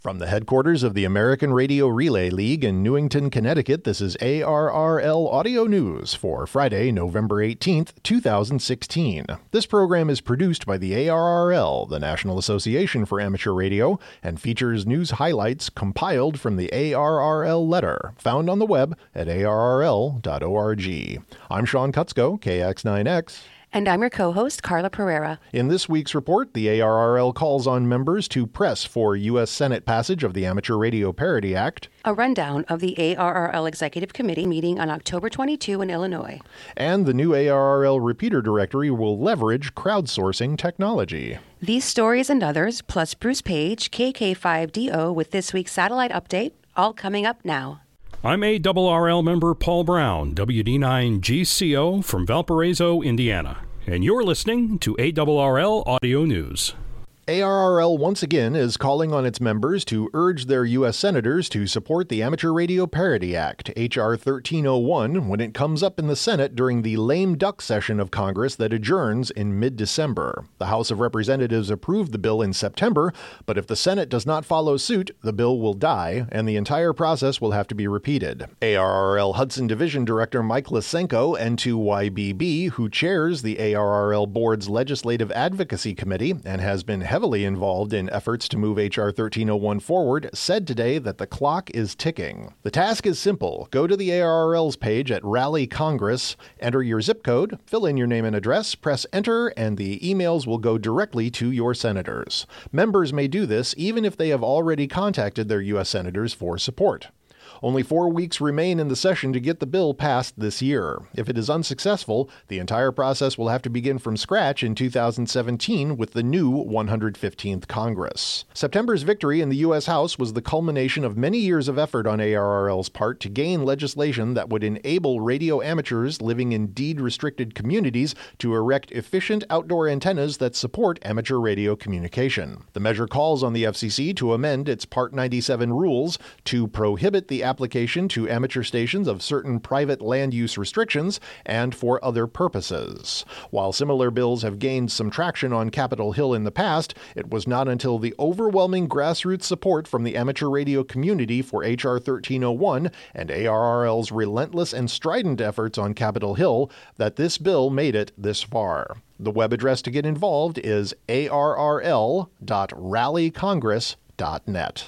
From the headquarters of the American Radio Relay League in Newington, Connecticut, this is ARRL Audio News for Friday, November 18th, 2016. This program is produced by the ARRL, the National Association for Amateur Radio, and features news highlights compiled from the ARRL letter, found on the web at arrl.org. I'm Sean Kutzko, KX9X. And I'm your co-host, Carla Pereira. In this week's report, the ARRL calls on members to press for U.S. Senate passage of the Amateur Radio Parity Act. A rundown of the ARRL Executive Committee meeting on October 22 in Illinois. And the new ARRL repeater directory will leverage crowdsourcing technology. These stories and others, plus Bruce Page, KK5DO with this week's satellite update, all coming up now. I'm ARRL member Paul Brown, WD9GCO from Valparaiso, Indiana, and you're listening to ARRL Audio News. ARRL once again is calling on its members to urge their U.S. senators to support the Amateur Radio Parity Act, H.R. 1301, when it comes up in the Senate during the lame duck session of Congress that adjourns in mid-December. The House of Representatives approved the bill in September, but if the Senate does not follow suit, the bill will die, and the entire process will have to be repeated. ARRL Hudson Division Director Mike Lysenko, N2YBB, who chairs the ARRL Board's Legislative Advocacy Committee and has been heavily involved in efforts to move H.R. 1301 forward, said today that the clock is ticking. The task is simple. Go to the ARRL's page at Rally Congress, enter your zip code, fill in your name and address, press enter, and the emails will go directly to your senators. Members may do this even if they have already contacted their U.S. senators for support. Only 4 weeks remain in the session to get the bill passed this year. If it is unsuccessful, the entire process will have to begin from scratch in 2017 with the new 115th Congress. September's victory in the U.S. House was the culmination of many years of effort on ARRL's part to gain legislation that would enable radio amateurs living in deed-restricted communities to erect efficient outdoor antennas that support amateur radio communication. The measure calls on the FCC to amend its Part 97 rules to prohibit the application to amateur stations of certain private land use restrictions and for other purposes. While similar bills have gained some traction on Capitol Hill in the past, it was not until the overwhelming grassroots support from the amateur radio community for H.R. 1301 and ARRL's relentless and strident efforts on Capitol Hill that this bill made it this far. The web address to get involved is arrl.rallycongress.net.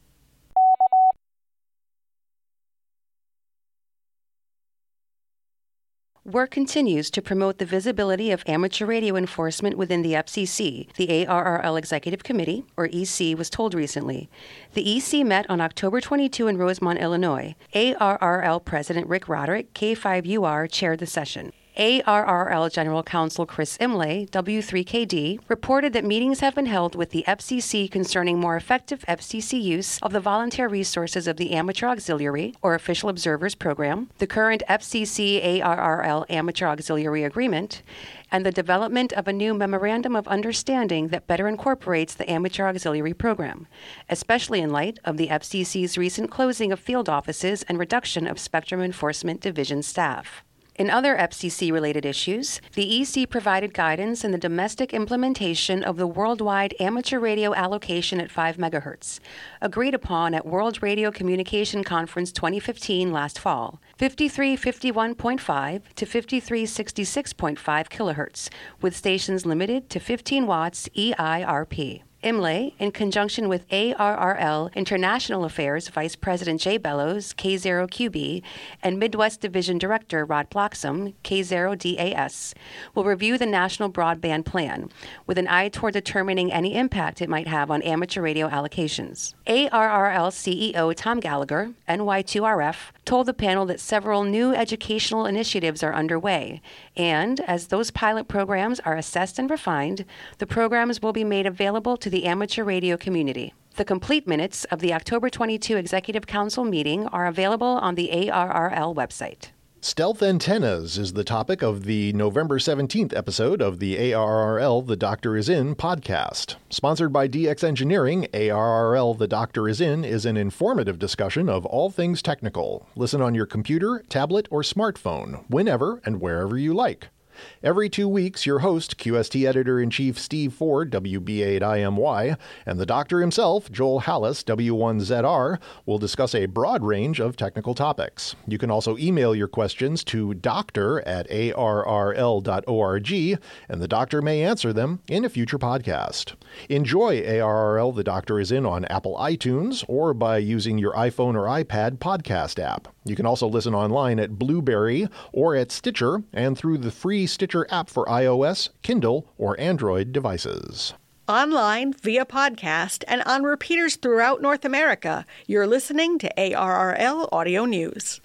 Work continues to promote the visibility of amateur radio enforcement within the FCC, the ARRL Executive Committee, or EC, was told recently. The EC met on October 22 in Rosemont, Illinois. ARRL President Rick Roderick, K5UR, chaired the session. ARRL General Counsel Chris Imlay, W3KD, reported that meetings have been held with the FCC concerning more effective FCC use of the volunteer resources of the Amateur Auxiliary, or Official Observers Program, the current FCC ARRL Amateur Auxiliary Agreement, and the development of a new Memorandum of Understanding that better incorporates the Amateur Auxiliary Program, especially in light of the FCC's recent closing of field offices and reduction of Spectrum Enforcement Division staff. In other FCC-related issues, the EC provided guidance in the domestic implementation of the worldwide amateur radio allocation at 5 MHz, agreed upon at World Radio Communication Conference 2015 last fall, 5351.5 to 5366.5 kHz, with stations limited to 15 watts EIRP. Imlay, in conjunction with ARRL International Affairs Vice President Jay Bellows, K0QB, and Midwest Division Director Rod Bloxam, K0DAS, will review the National Broadband Plan, with an eye toward determining any impact it might have on amateur radio allocations. ARRL CEO Tom Gallagher, NY2RF, told the panel that several new educational initiatives are underway, and as those pilot programs are assessed and refined, the programs will be made available to the amateur radio community. The complete minutes of the October 22 Executive Council meeting are available on the ARRL website. Stealth antennas is the topic of the November 17th episode of the ARRL The Doctor Is In podcast. Sponsored by DX Engineering, ARRL The Doctor Is In is an informative discussion of all things technical. Listen on your computer, tablet, or smartphone, whenever and wherever you like. Every 2 weeks, your host, QST Editor-in-Chief Steve Ford, WB8IMY, and the doctor himself, Joel Hallis, W1ZR, will discuss a broad range of technical topics. You can also email your questions to doctor@arrl.org, and the doctor may answer them in a future podcast. Enjoy ARRL The Doctor is In on Apple iTunes or by using your iPhone or iPad podcast app. You can also listen online at Blueberry or at Stitcher and through the free Stitcher app for iOS, Kindle, or Android devices. Online, via podcast, and on repeaters throughout North America, you're listening to ARRL Audio News.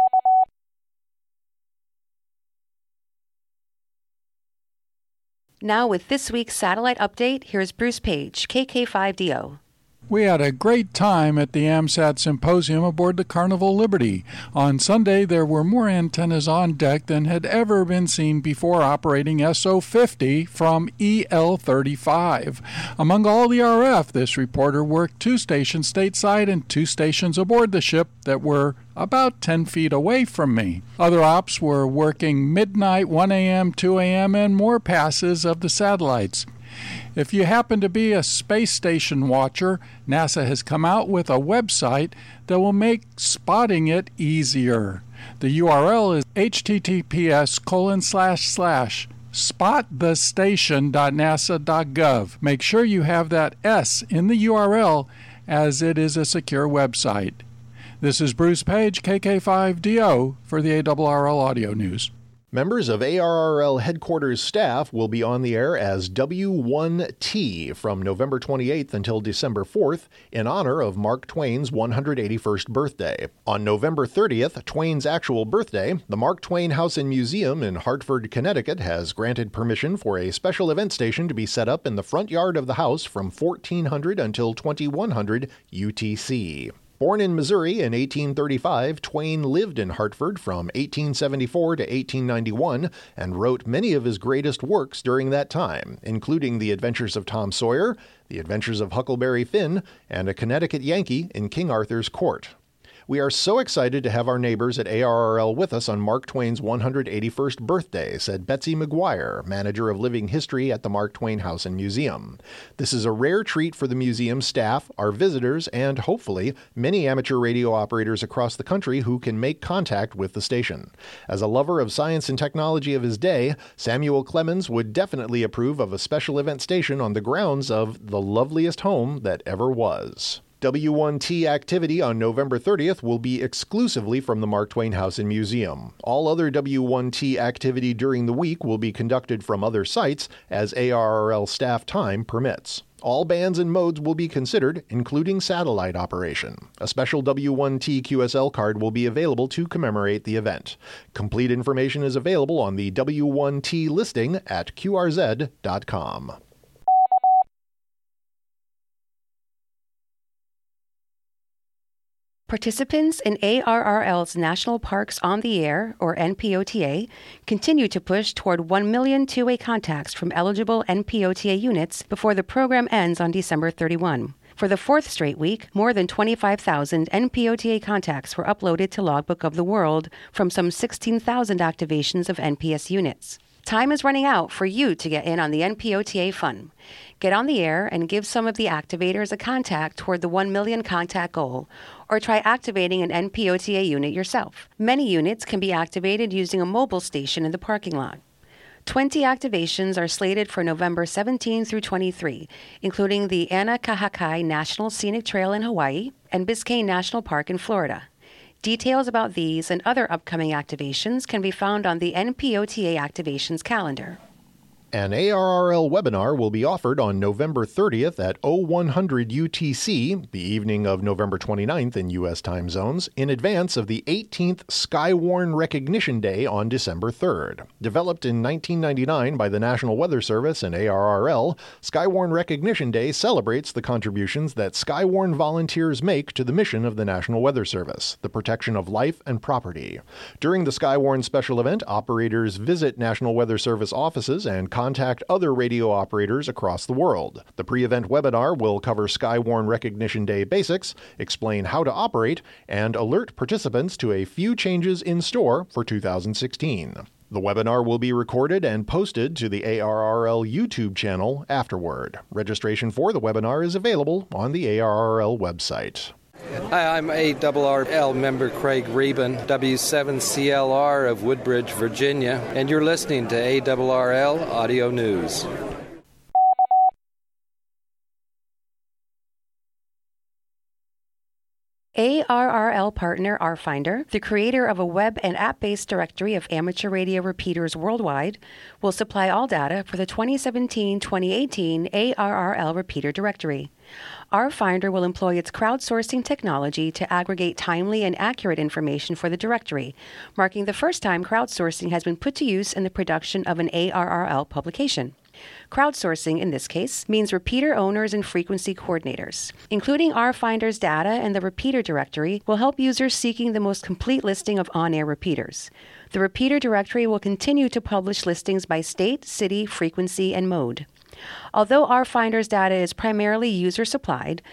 Now with this week's satellite update, here's Bruce Page, KK5DO. We had a great time at the AMSAT Symposium aboard the Carnival Liberty. On Sunday, there were more antennas on deck than had ever been seen before operating SO50 from EL35. Among all the RF, this reporter worked 2 stations stateside and 2 stations aboard the ship that were about 10 feet away from me. Other ops were working midnight, 1 a.m., 2 a.m., and more passes of the satellites. If you happen to be a space station watcher, NASA has come out with a website that will make spotting it easier. The URL is https://spotthestation.nasa.gov. Make sure you have that S in the URL as it is a secure website. This is Bruce Page, KK5DO, for the ARRL Audio News. Members of ARRL headquarters staff will be on the air as W1T from November 28th until December 4th in honor of Mark Twain's 181st birthday. On November 30th, Twain's actual birthday, the Mark Twain House and Museum in Hartford, Connecticut has granted permission for a special event station to be set up in the front yard of the house from 1400 until 2100 UTC. Born in Missouri in 1835, Twain lived in Hartford from 1874 to 1891 and wrote many of his greatest works during that time, including The Adventures of Tom Sawyer, The Adventures of Huckleberry Finn, and A Connecticut Yankee in King Arthur's Court. We are so excited to have our neighbors at ARRL with us on Mark Twain's 181st birthday, said Betsy McGuire, manager of living history at the Mark Twain House and Museum. This is a rare treat for the museum staff, our visitors, and hopefully many amateur radio operators across the country who can make contact with the station. As a lover of science and technology of his day, Samuel Clemens would definitely approve of a special event station on the grounds of the loveliest home that ever was. W1T activity on November 30th will be exclusively from the Mark Twain House and Museum. All other W1T activity during the week will be conducted from other sites as ARRL staff time permits. All bands and modes will be considered, including satellite operation. A special W1T QSL card will be available to commemorate the event. Complete information is available on the W1T listing at qrz.com. Participants in ARRL's National Parks on the Air, or NPOTA, continue to push toward 1 million two-way contacts from eligible NPOTA units before the program ends on December 31. For the 4th straight week, more than 25,000 NPOTA contacts were uploaded to Logbook of the World from some 16,000 activations of NPS units. Time is running out for you to get in on the NPOTA fun. Get on the air and give some of the activators a contact toward the 1 million contact goal, or try activating an NPOTA unit yourself. Many units can be activated using a mobile station in the parking lot. 20 activations are slated for November 17 through 23, including the Anakahakai National Scenic Trail in Hawaii and Biscayne National Park in Florida. Details about these and other upcoming activations can be found on the NPOTA activations calendar. An ARRL webinar will be offered on November 30th at 0100 UTC, the evening of November 29th in U.S. time zones, in advance of the 18th Skywarn Recognition Day on December 3rd. Developed in 1999 by the National Weather Service and ARRL, Skywarn Recognition Day celebrates the contributions that Skywarn volunteers make to the mission of the National Weather Service, the protection of life and property. During the Skywarn special event, operators visit National Weather Service offices and contact other radio operators across the world. The pre-event webinar will cover Skywarn Recognition Day basics, explain how to operate, and alert participants to a few changes in store for 2016. The webinar will be recorded and posted to the ARRL YouTube channel afterward. Registration for the webinar is available on the ARRL website. Hi, I'm ARRL member Craig Reben, W7CLR of Woodbridge, Virginia, and you're listening to ARRL Audio News. ARRL partner RFinder, the creator of a web and app-based directory of amateur radio repeaters worldwide, will supply all data for the 2017-2018 ARRL repeater directory. RFinder will employ its crowdsourcing technology to aggregate timely and accurate information for the directory, marking the first time crowdsourcing has been put to use in the production of an ARRL publication. Crowdsourcing, in this case, means repeater owners and frequency coordinators. Including RFinder's data in the repeater directory will help users seeking the most complete listing of on-air repeaters. The repeater directory will continue to publish listings by state, city, frequency, and mode. Although RFinder's data is primarily user-supplied,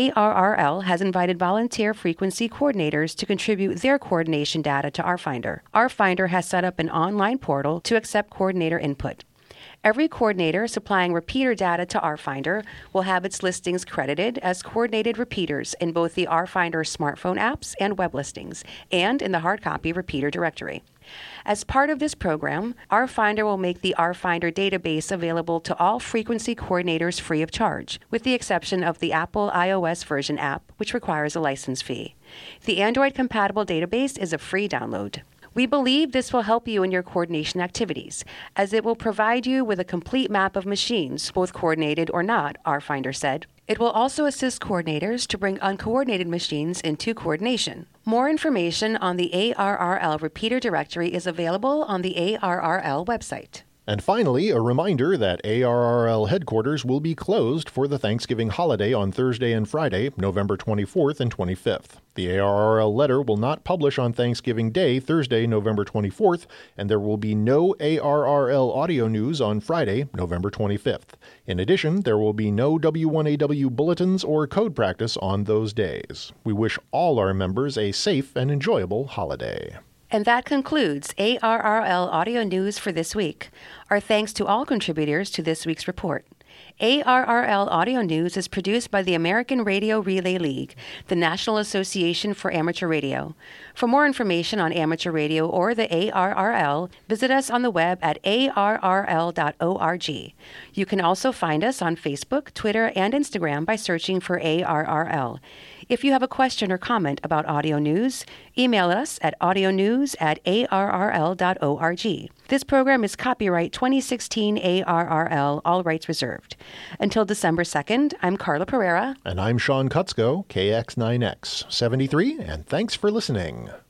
ARRL has invited volunteer frequency coordinators to contribute their coordination data to RFinder. RFinder has set up an online portal to accept coordinator input. Every coordinator supplying repeater data to RFinder will have its listings credited as coordinated repeaters in both the RFinder smartphone apps and web listings, and in the hard copy repeater directory. As part of this program, RFinder will make the RFinder database available to all frequency coordinators free of charge, with the exception of the Apple iOS version app, which requires a license fee. The Android-compatible database is a free download. We believe this will help you in your coordination activities, as it will provide you with a complete map of machines, both coordinated or not, RFinder said. It will also assist coordinators to bring uncoordinated machines into coordination. More information on the ARRL repeater directory is available on the ARRL website. And finally, a reminder that ARRL headquarters will be closed for the Thanksgiving holiday on Thursday and Friday, November 24th and 25th. The ARRL letter will not publish on Thanksgiving Day, Thursday, November 24th, and there will be no ARRL audio news on Friday, November 25th. In addition, there will be no W1AW bulletins or code practice on those days. We wish all our members a safe and enjoyable holiday. And that concludes ARRL Audio News for this week. Our thanks to all contributors to this week's report. ARRL Audio News is produced by the American Radio Relay League, the National Association for Amateur Radio. For more information on amateur radio or the ARRL, visit us on the web at arrl.org. You can also find us on Facebook, Twitter, and Instagram by searching for ARRL. If you have a question or comment about audio news, email us at audionews@arrl.org. This program is copyright 2016 ARRL, all rights reserved. Until December 2nd, I'm Carla Pereira. And I'm Sean Kutzko, KX9X 73, and thanks for listening.